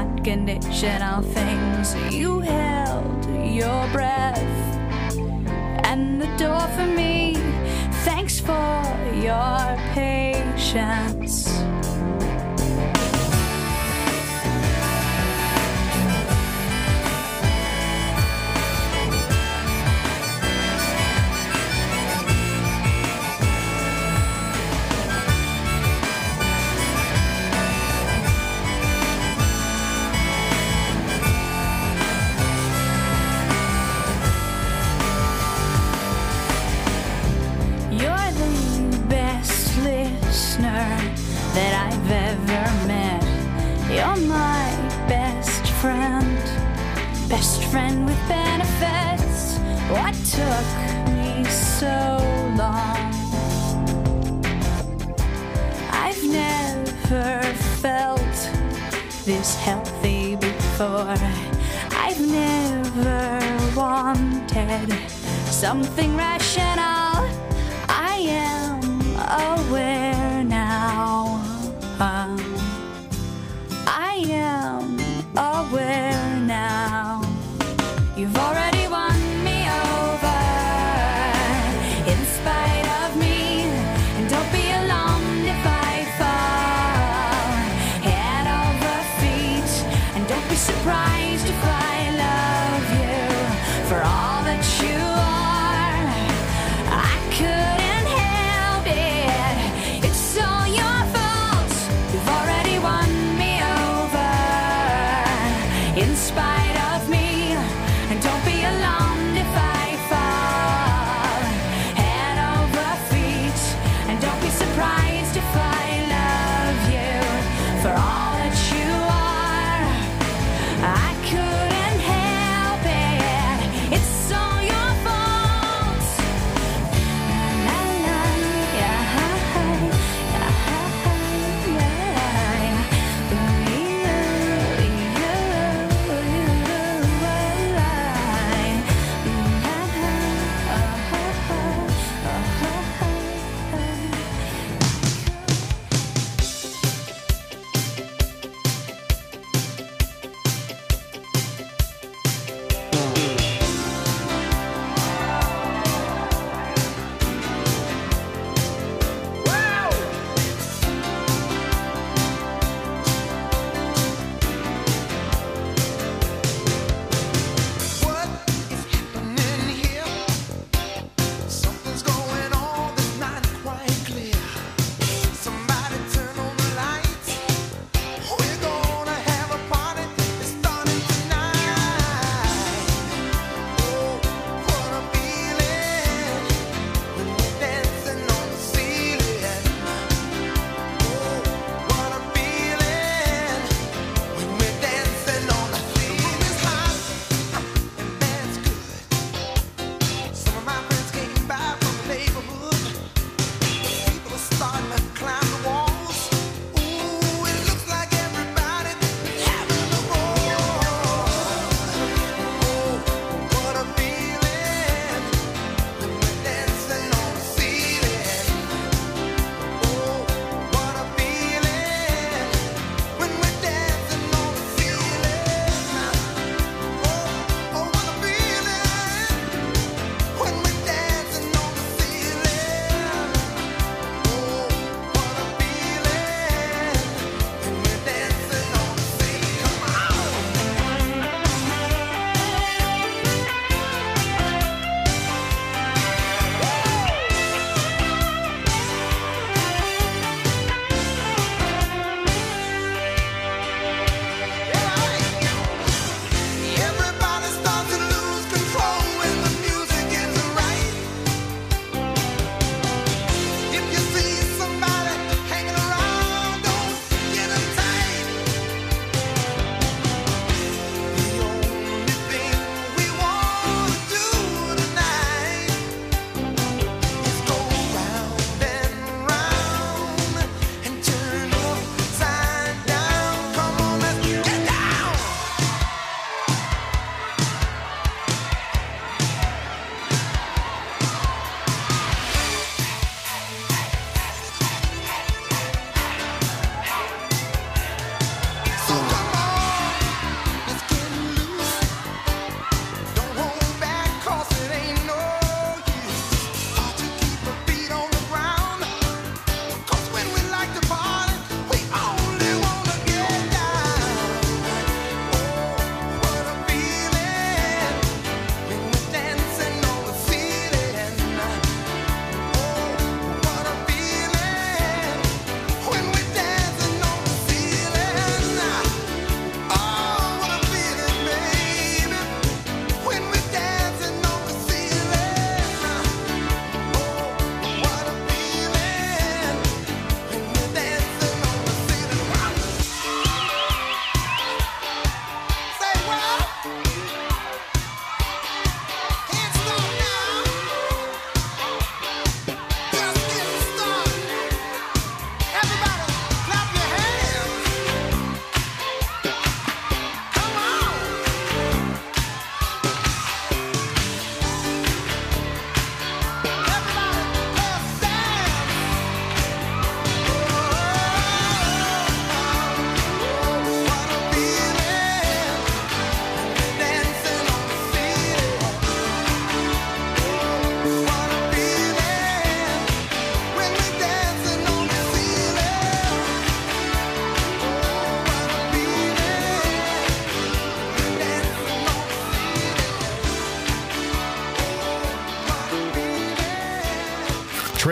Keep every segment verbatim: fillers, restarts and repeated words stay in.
unconditional things. You held your breath and the door for me. Thanks for your patience. That I've ever met. You're my best friend, best friend with benefits. What took me so long? I've never felt this healthy before. I've never wanted something rational. I am aware now. Uh, I am aware now. You've already won me over in spite of me. And don't be alarmed if I fall head over feet. And don't be surprised if I love you for all that you are. I couldn't help it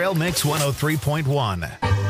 Trail Mix one oh three point one.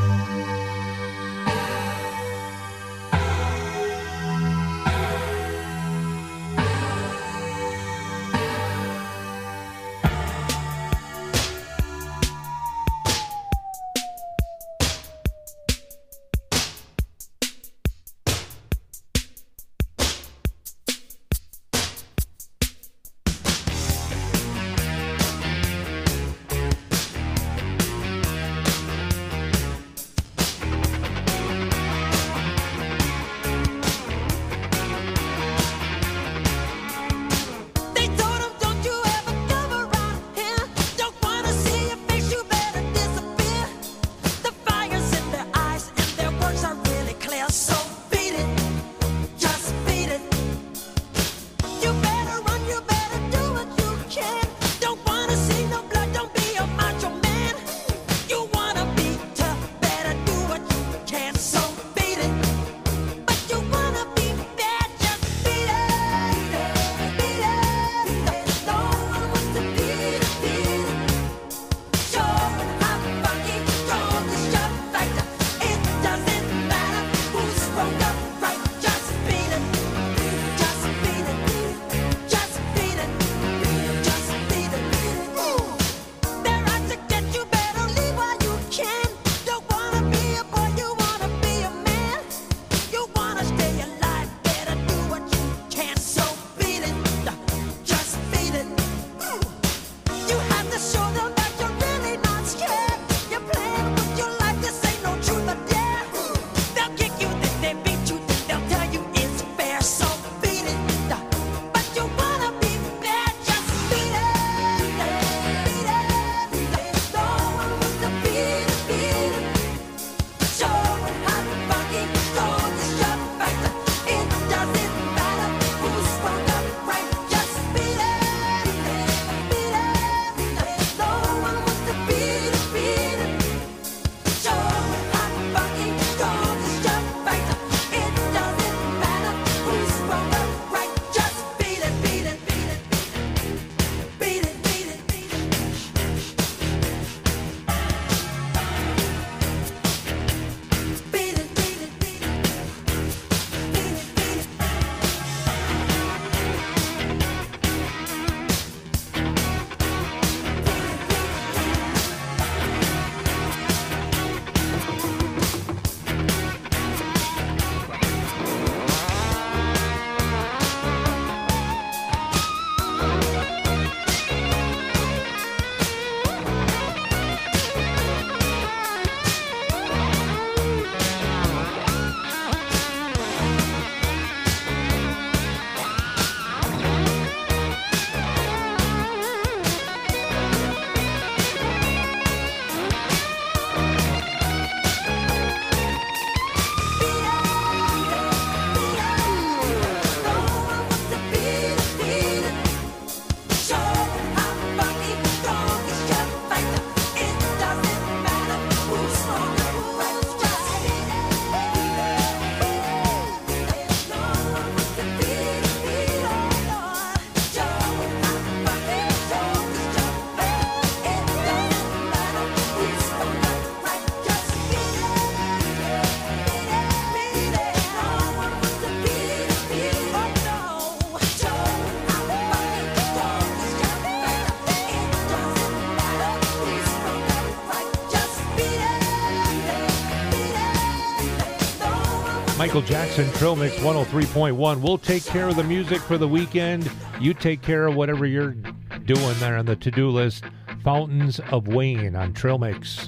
Michael Jackson, Trail Mix one oh three point one. We'll take care of the music for the weekend. You take care of whatever you're doing there on the to-do list. Fountains of Wayne on Trail Mix.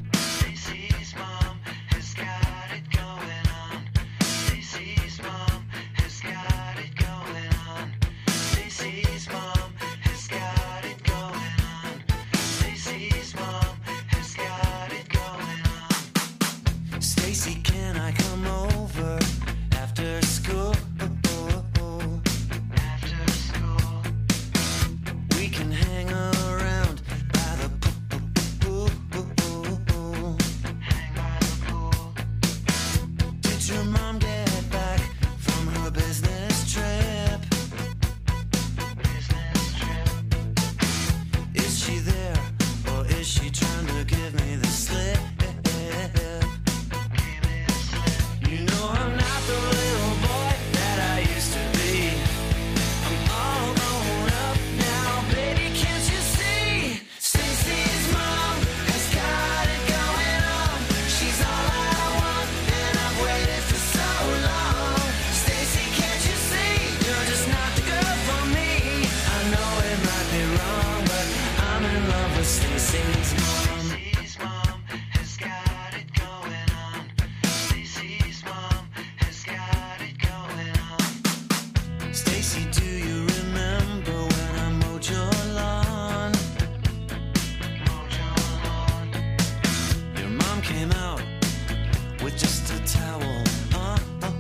Is she there, or is she trying to give me the with just a towel on.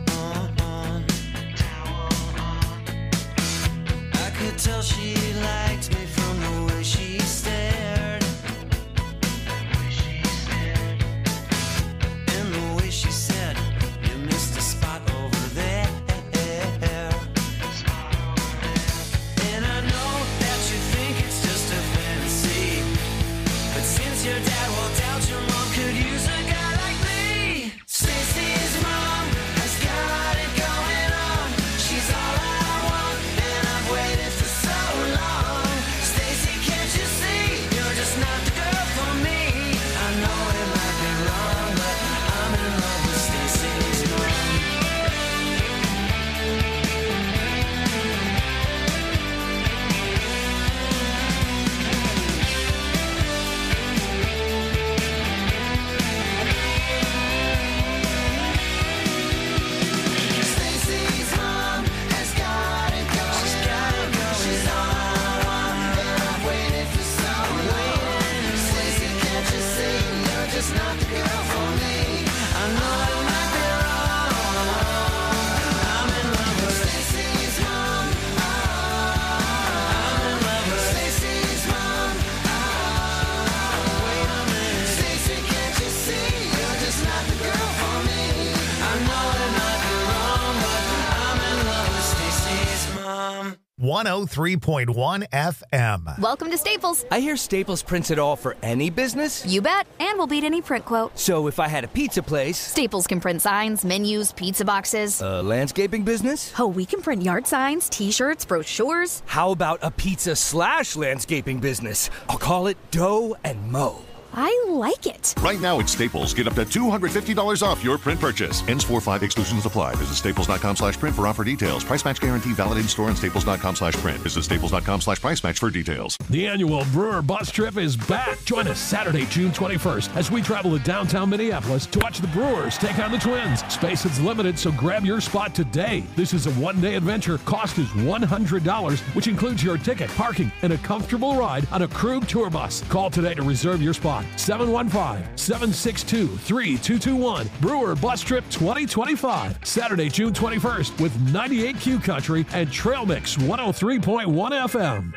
I could tell she liked me from the way she stared, and the way she said, "You missed a spot over there." And I know that you think it's just a fantasy, but since your dad walked out, your mom could use a guy like me. Stacy's mom has got it going on. She's all I want, and I've waited for so long. Stacy, can't you see? You're just not the girl for me. I know it might be wrong, but I'm in love with Stacy's mom. Stacy's mom has got it going. She's got it going. She's all I want, and I've waited for so long. Stacy, can't you see? You're just not the girl for me. I know it might be wrong. I'm in love with Stacy's mom. I'm in love with Stacy's mom. Wait a minute. Stacy, can't you see? You're just not the girl for me. I know it might be wrong, but I'm in love with Stacy's mom. one oh three point one F M. Welcome to Staples. I hear Staples prints it all for any business. You bet, and we'll beat any print quote. So if I had a pizza place, Staples can print signs, menus, pizza boxes. a landscaping business, Oh, we can print yard signs, t-shirts, brochures. how about a pizza slash landscaping business? I'll call it Dough and Mo. I like it. Right now at Staples, get up to two hundred fifty dollars off your print purchase. Ends four five, exclusions apply. Visit staples.com slash print for offer details. Price match guarantee valid in store and staples.com slash print. Visit staples.com slash price match for details. The annual Brewer Bus Trip is back. Join us Saturday, June twenty-first, as we travel to downtown Minneapolis to watch the Brewers take on the Twins. Space is limited, so grab your spot today. This is a one-day adventure. Cost is one hundred dollars, which includes your ticket, parking, and a comfortable ride on a Krug tour bus. Call today to reserve your spot. seven one five, seven six two, three two two one. Brewer Bus Trip twenty twenty-five. Saturday, June twenty-first, with ninety-eight Q Country and Trail Mix one oh three point one F M.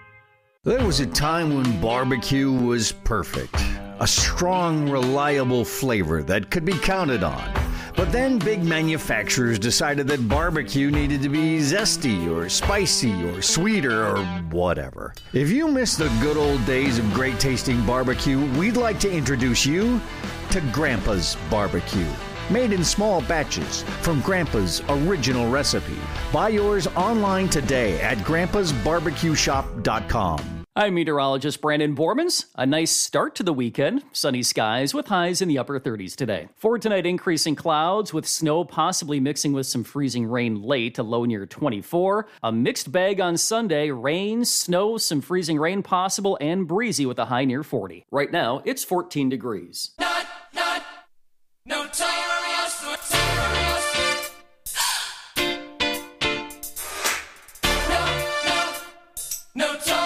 There was a time when barbecue was perfect. A strong, reliable flavor that could be counted on. But then big manufacturers decided that barbecue needed to be zesty or spicy or sweeter or whatever. If you miss the good old days of great tasting barbecue, we'd like to introduce you to Grandpa's Barbecue. Made in small batches from Grandpa's original recipe. Buy yours online today at grandpas barbecue shop dot com. I'm meteorologist Brandon Bormans. A nice start to the weekend. Sunny skies with highs in the upper thirties today. For tonight, increasing clouds with snow possibly mixing with some freezing rain late, a low near twenty-four. A mixed bag on Sunday, rain, snow, some freezing rain possible, and breezy with a high near forty. Right now, it's fourteen degrees. Not, not, notorious, notorious. No, no, notorious.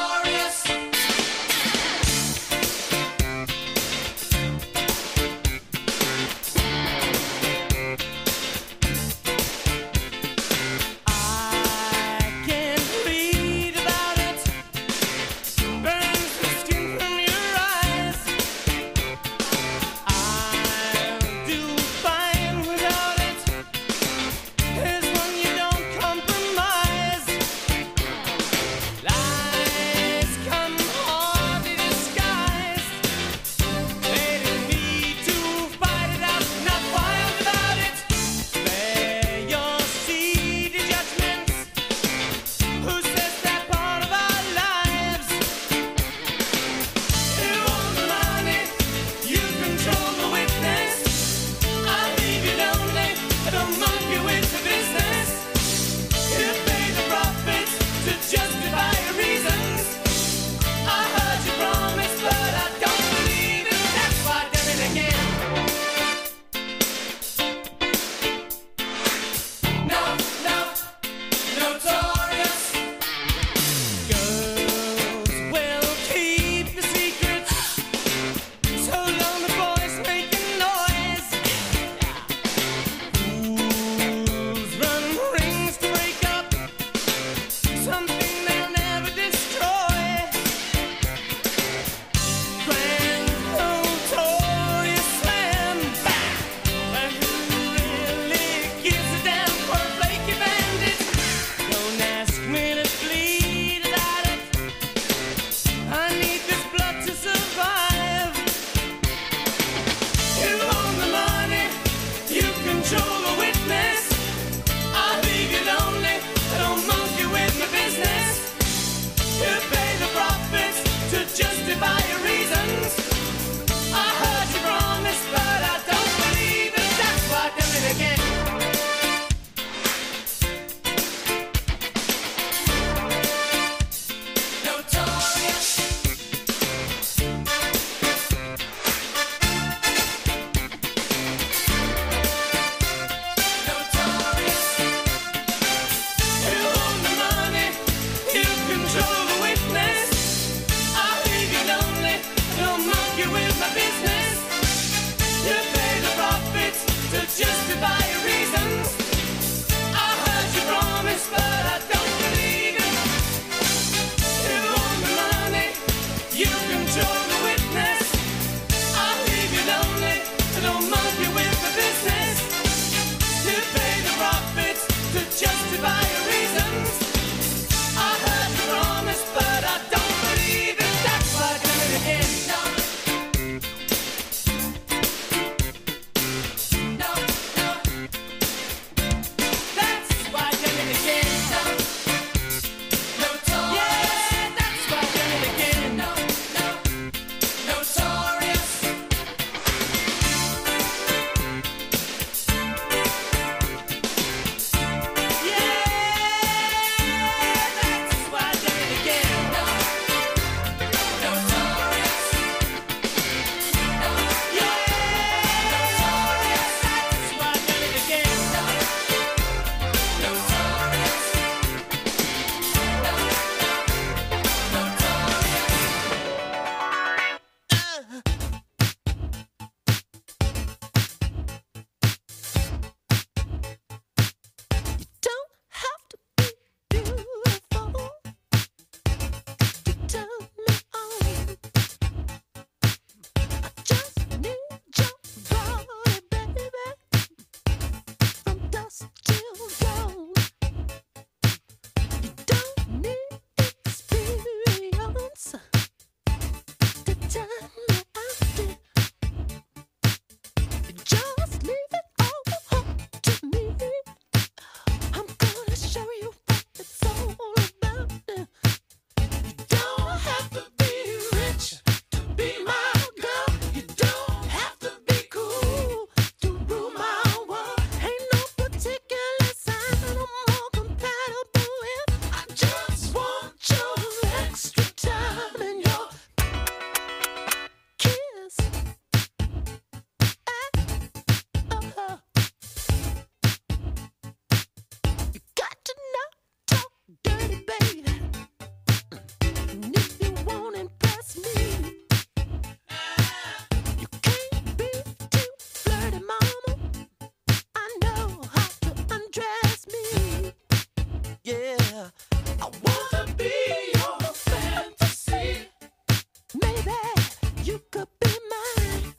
mama, I know how to undress me. Yeah, I wanna be your fantasy. Maybe you could be mine.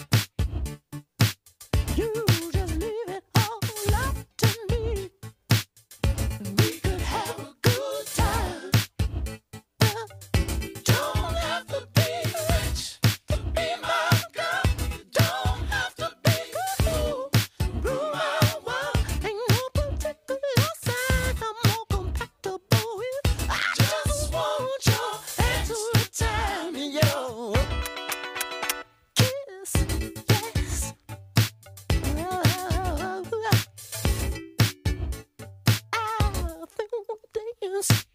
You just leave it all up to me. We could have a good time. You don't have to be rich to be my girl. You don't have to be cool. Rule my world. Ain't no particular sign I'm more compatible with. I just want your extra time and your kiss. Yes. I think we'll dance.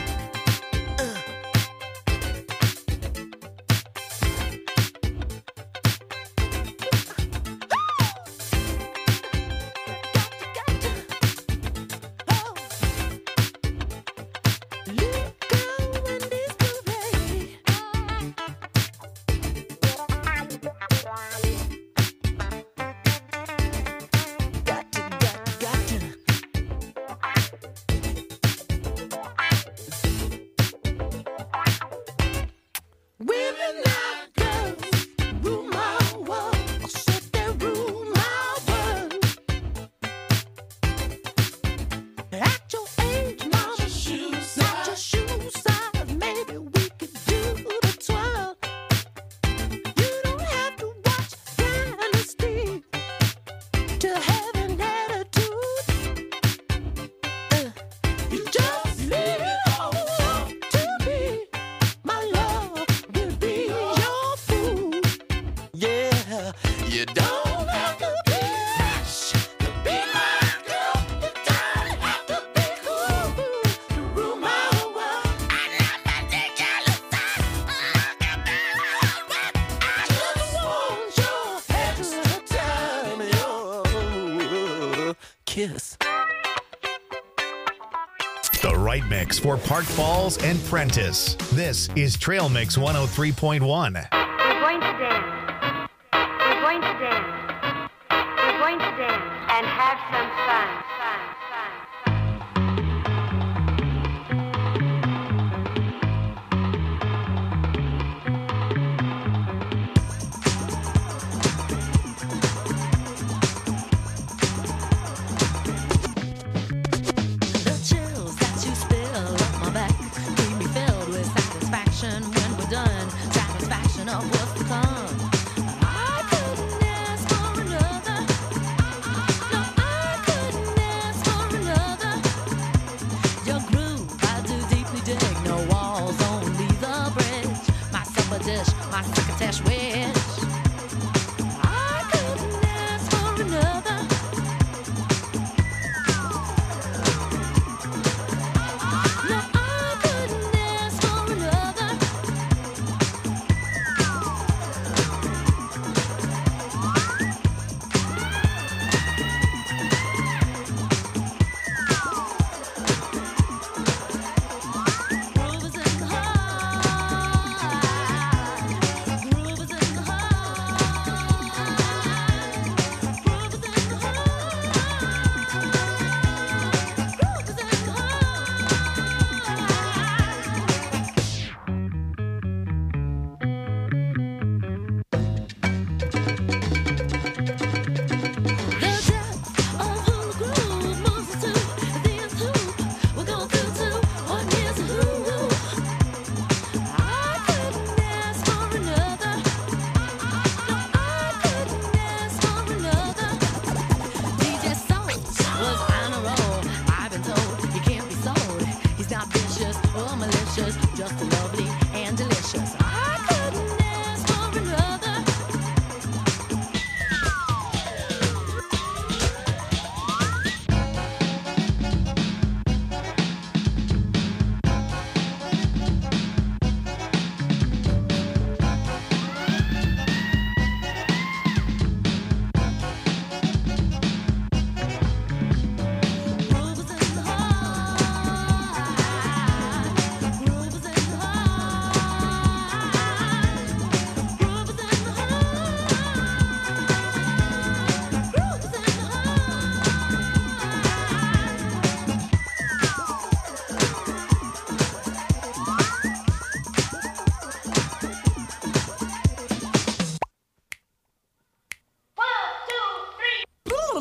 Women like girls rule my world. I said they rule my world. At your age, mama, not your shoe size. Maybe we could do the twirl. You don't have to watch Dynasty to have an attitude. Uh, you just leave it all up to me. My love will be your food. Yeah, you don't have to be rich to be my girl. You don't have to be cool to rule my world. I love my ridiculous side. I just want your extra time and your kiss. The right mix for Park Falls and Prentice. This is Trail Mix one oh three point one. We're going to dance. We're going to dance. We're going to dance and have some fun. Fun, fun, The chills that you spill up my back keep me filled with satisfaction when we're done. Satisfaction of what's to come. I couldn't ask for another. No, I couldn't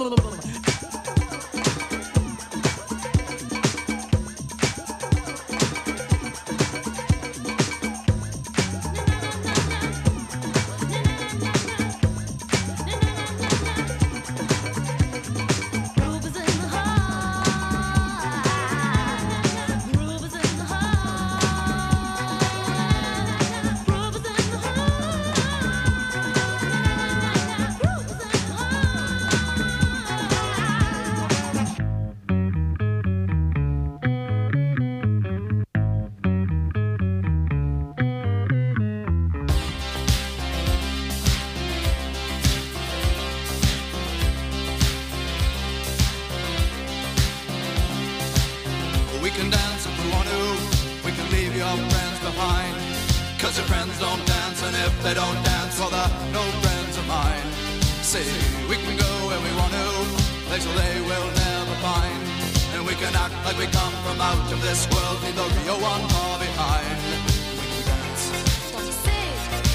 We can dance if we want to. We can leave your friends behind. Cause your friends don't dance, and if they don't dance, well, they're no friends of mine. See, we can go where we want to, places they will never find. And we can act like we come from out of this world, leave the real one far behind. We can dance. Don't you see?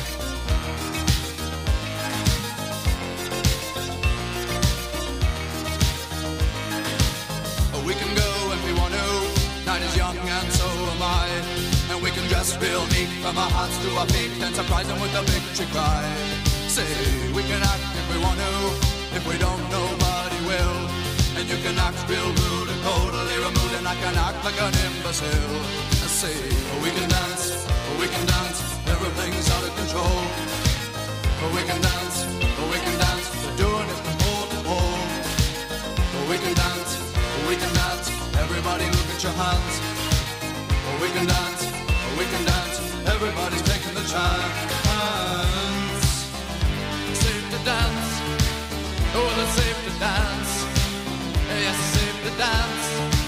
We can go if we want to. Night is young and so am I. And we can dress real neat from our hearts to our feet and surprise them with a victory cry. Say, we can act if we want to. If we don't, nobody will. And you can act real rude and totally removed, and I can act like an imbecile. I say, we can dance, we can dance, everything's out of control. We can dance, we can dance, we're doing it from pole to pole. We can dance, we can dance, everybody look at your hands. We can dance, we can dance, everybody's taking the chance. Safe to dance, oh, it's safe to dance. Yes, it's safe to dance.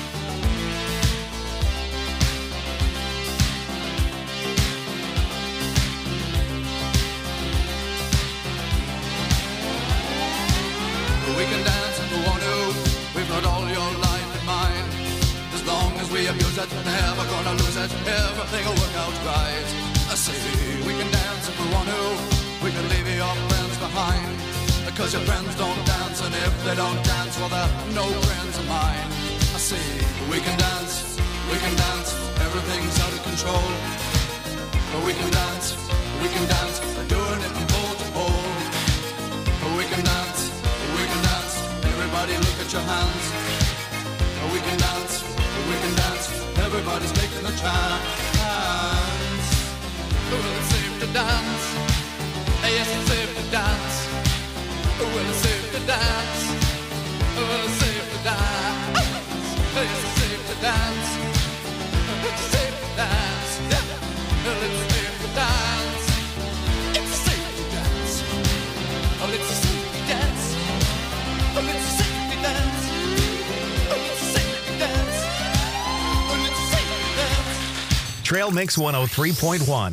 We can dance if we want to. We've got all your life in mind. As long as we abuse it, never gonna lose it. Everything will work out right. I say we can dance if we want to. We can leave your friends behind. Because your friends don't dance, and if they don't dance, well, they're no friends of mine. I say we can dance, we can dance, everything's out of control. But we can dance, we can dance, we're doing it from pole to pole. But we can dance, we can dance, everybody look at your hands. But we can dance, we can dance, everybody's taking the chance. Well, it's safe to dance, yes, it's safe to dance. Well, it's safe to dance. Well, it's safe to dance. Yes, it's safe to dance. It's safe to dance. Well, it's safe to dance. It's safe to dance. Oh, it's safe to dance. Oh, it's safe to dance. Oh, it's safe to dance. Oh, it's safe to dance. Trail Mix one oh three point one.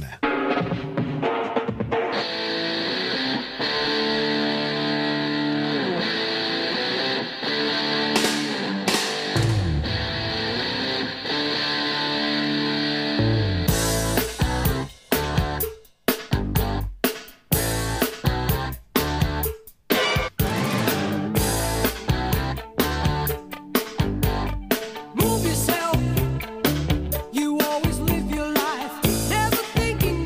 Move yourself. You always live your life, never thinking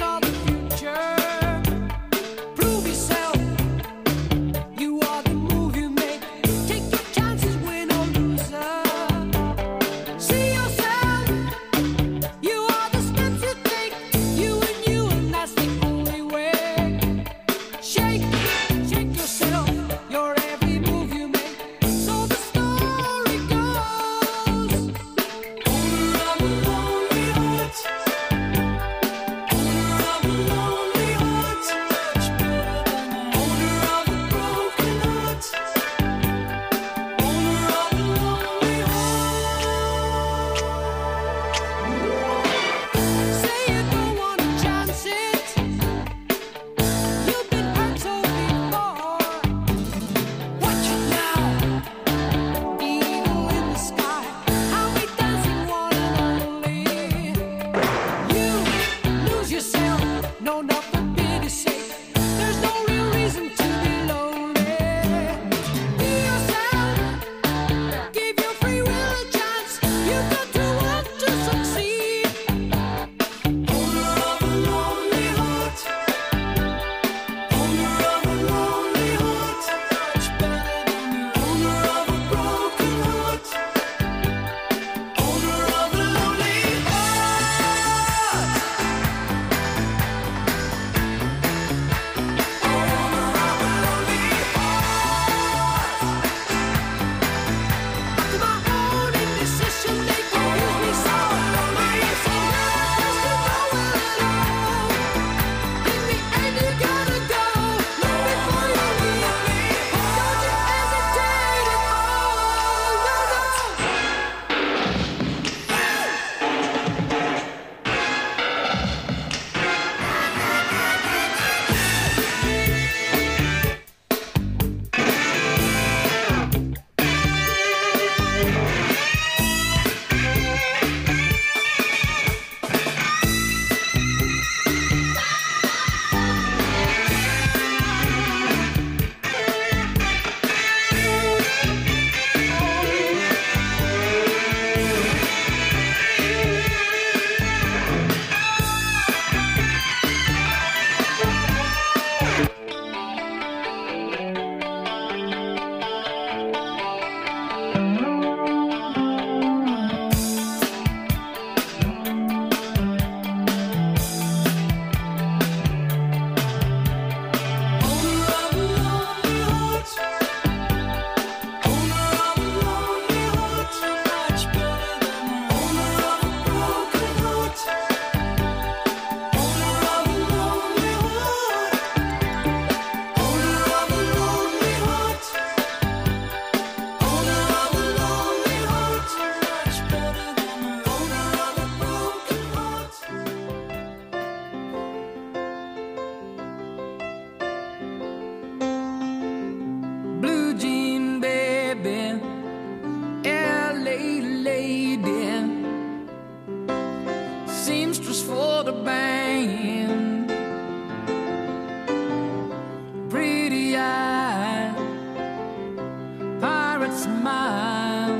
pirate smile.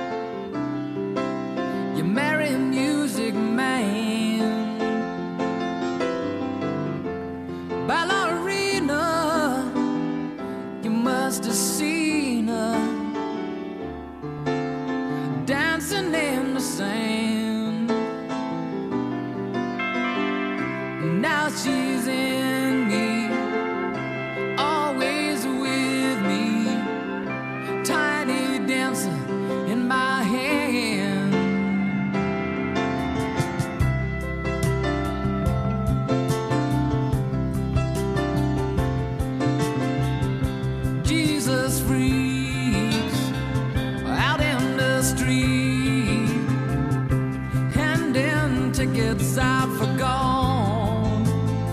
You marry a music man. Ballerina, you must have seen her dancing in the sand. Now she's in me, always with me, tiny dancer in my hand. Jesus freaks out in the street, handing tickets out for gone,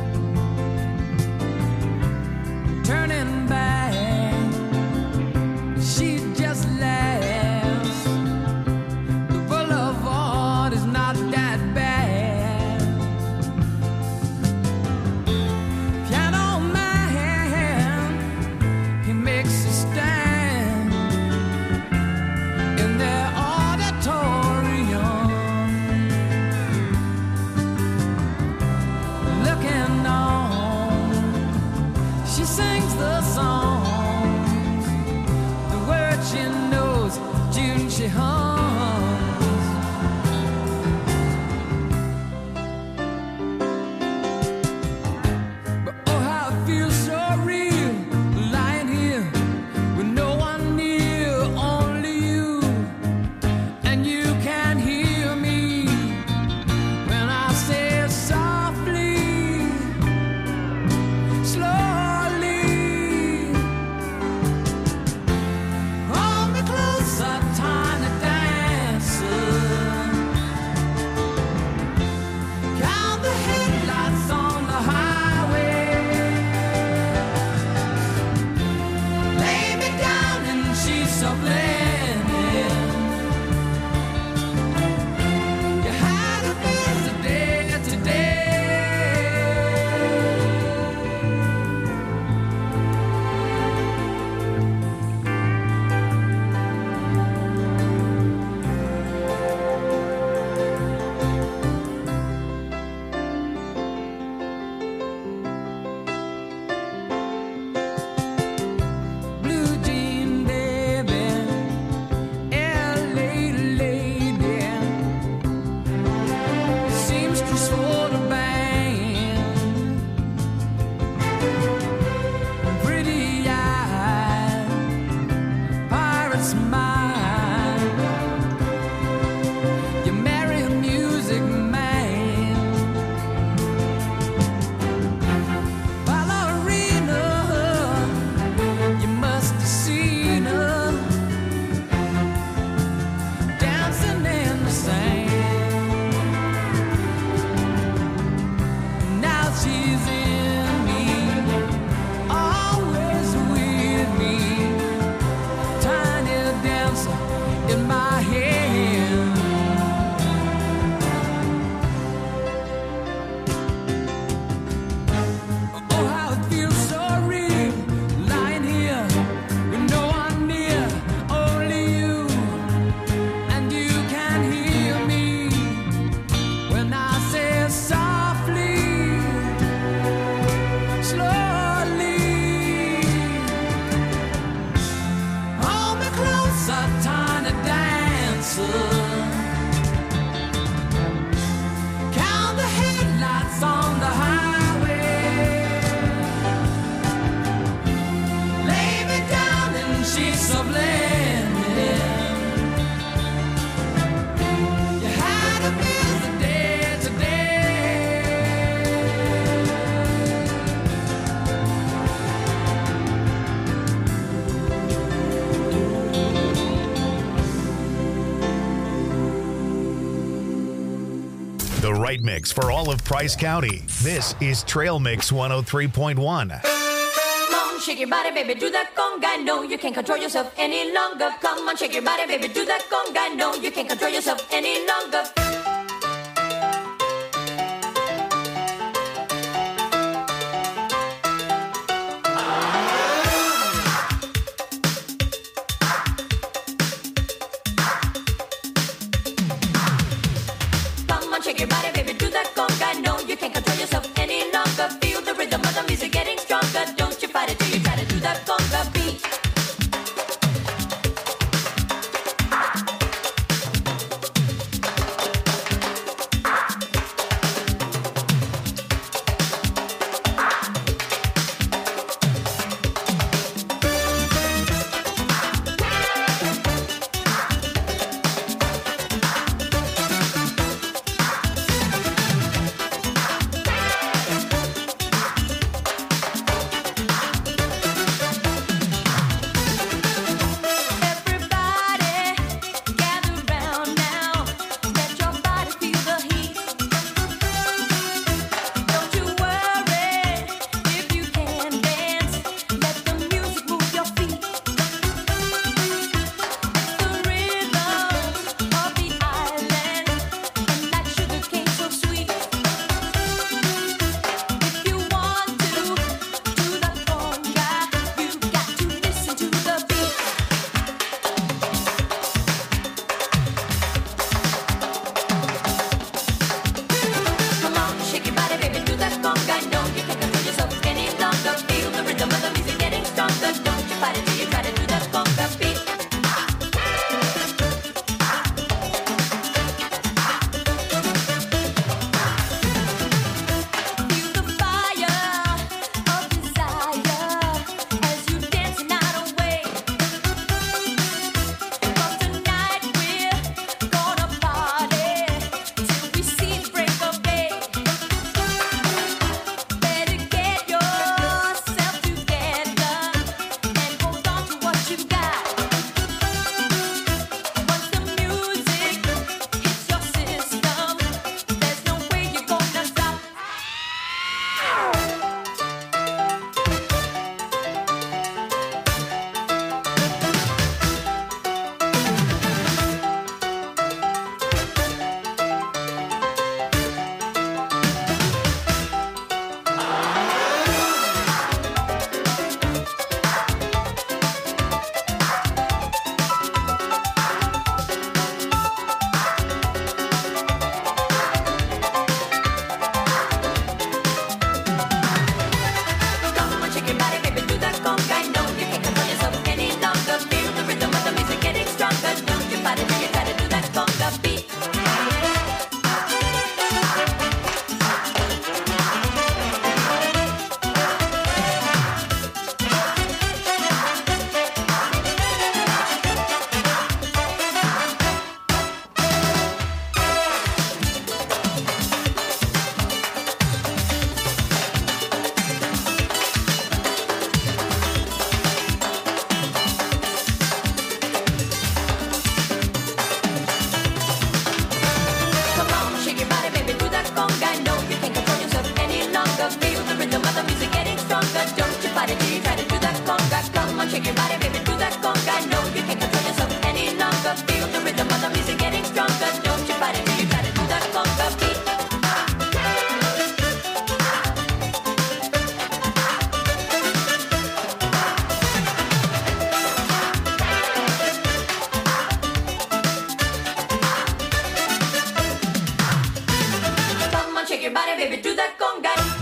turning back, she just laughs. The boulevard is not that bad. Piano man, he makes a stand in their auditorium, looking on. She sings the songs, the words she knows, June she hums. But oh, how it feels so real, lying here with no one near, only you, and you can hear me when I say it softly, slowly. Hold me closer, tiny dancer. Count the headlights on the highway. Lay me down and she's so blended. You had a busy day today. Blue jean baby, L A lady, seamstress for the band, pretty eyed, pirate smile. You marry a music man. Ballerina, you must have seen her dancing in the sand. Now she's in me, always with me, tiny dancer in my hand. Oh, how it feels so real, lying here with no one near, only you, and you can hear me when I say it softly, slowly. Hold me closer, tiny dancer. Count the headlights on the highway. Lay me down and she's so blended. You had a busy day today. The right mix for all of Price County. This is Trail Mix one oh three point one. Come on, shake your body, baby, do that conga. No, you can't control yourself any longer. Come on, shake your body, baby, do that conga. No, you can't control yourself any longer.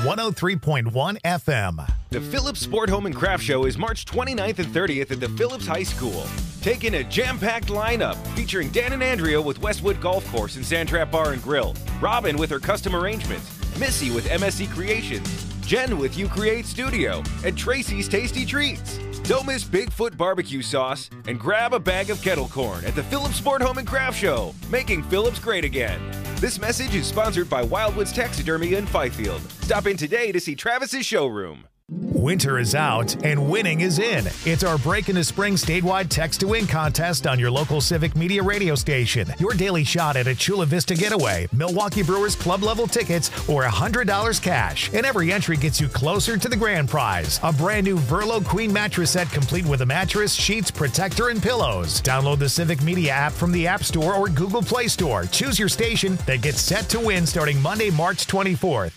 one oh three point one F M. The Phillips Sport Home and Craft Show is March twenty-ninth and thirtieth at the Phillips High School. Take in a jam-packed lineup featuring Dan and Andrea with Westwood Golf Course and Sandtrap Bar and Grill, Robin with her custom arrangements, Missy with M S C Creations, Jen with You Create Studio, and Tracy's Tasty Treats. Don't miss Bigfoot barbecue sauce and grab a bag of kettle corn at the Phillips Sport Home and Craft Show, making Phillips great again. This message is sponsored by Wildwoods Taxidermy in Fifield. Stop in today to see Travis's showroom. Winter is out and winning is in. It's our Break into Spring statewide Text to Win contest on your local Civic Media radio station. Your daily shot at a Chula Vista getaway, Milwaukee Brewers club level tickets, or one hundred dollars cash. And every entry gets you closer to the grand prize, a brand new Verlo Queen mattress set complete with a mattress, sheets, protector, and pillows. Download the Civic Media app from the App Store or Google Play Store. Choose your station that gets set to win starting Monday, March twenty-fourth.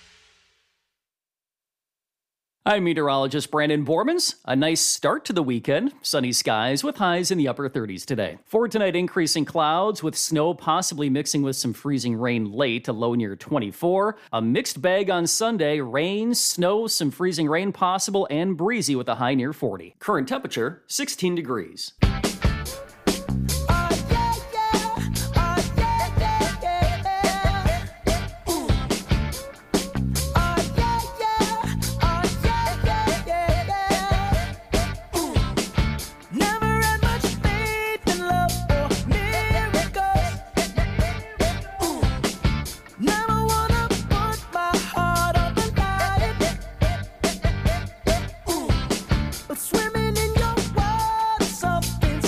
I'm meteorologist Brandon Bormans. A nice start to the weekend. Sunny skies with highs in the upper thirties today. For tonight, increasing clouds with snow possibly mixing with some freezing rain late, a low near twenty-four. A mixed bag on Sunday, rain, snow, some freezing rain possible, and breezy with a high near forty. Current temperature, sixteen degrees. Swimming in your water, something's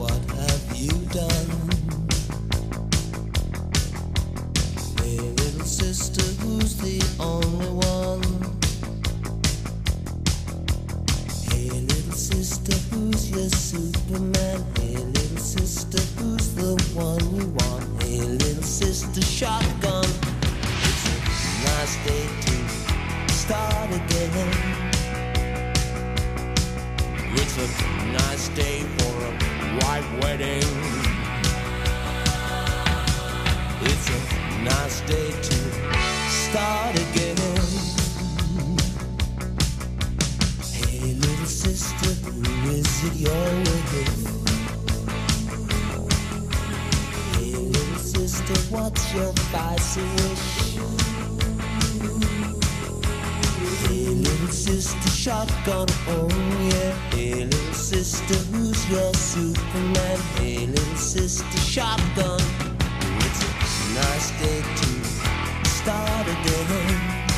what have you done? Hey, little sister, who's the only one? Hey, little sister, who's your Superman? Hey, little sister, who's the one you want? Hey, little sister, shotgun. It's a nice day to start again. It's a nice day for a white wedding. It's a nice day to start again. Hey, little sister, who is it you're with? Hey, little sister, what's your spicy wish? Hey, little sister, shotgun, oh yeah. Hey, little sister, who's your Superman? Hey, little sister, shotgun. It's a nice day to start again.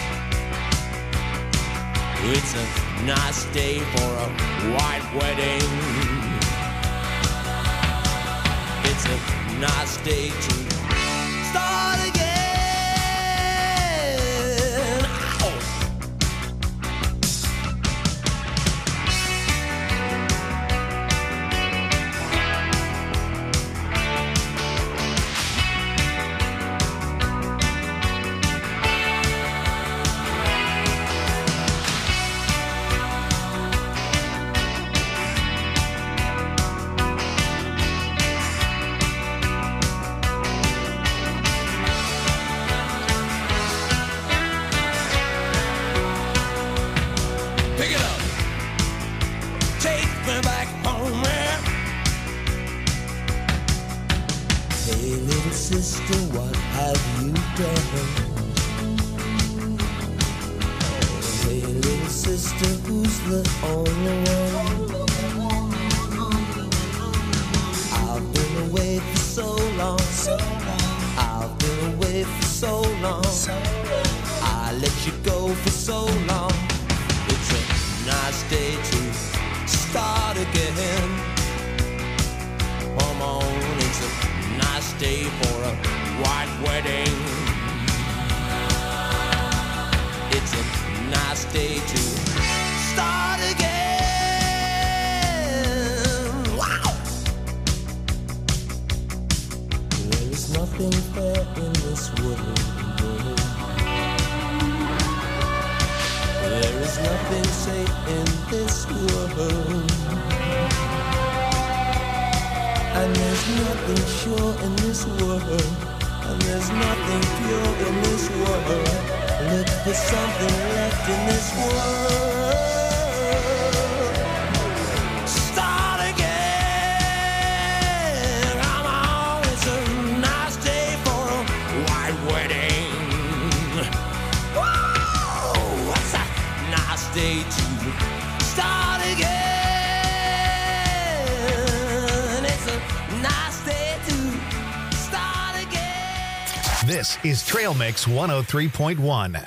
It's a nice day for a white wedding. It's a nice day to start again. Ow! Pick it up. Take me back home, man. Hey, little sister, what have you done? Hey, little sister, who's the only one? I've been away for so long. I've been away for so long. I let you go for so long. It's a nice day to start again. Come on, it's a nice day for a white wedding. It's a nice day to start again. Wow! There is nothing fair in this world. There is nothing safe in this world. And there's nothing sure in this world. And there's nothing pure in this world. Look for something left in this world. Start again. Come on, it's a nice day for a white wedding. Whoa, what's that? Nice day to start again. It's a nice day to start again. This is Trail Mix one oh three point one.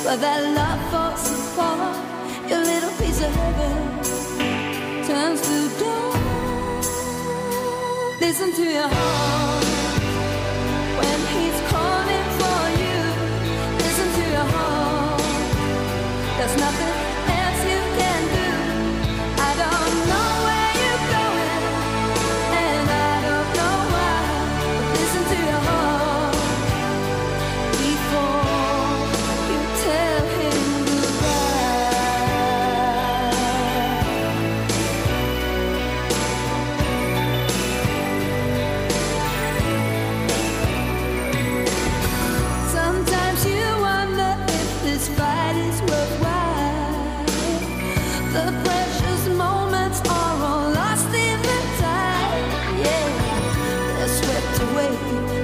but that love falls apart. Your little piece of heaven turns to dawn. Listen to your heart when he's calling for you. Listen to your heart. There's nothing else you can do. I don't know where you're going, and I don't know why. But listen to your heart before you tell him goodbye. Sometimes you wonder if this fight is worthwhile. The precious moments are all lost in the tide. Yeah, they're swept away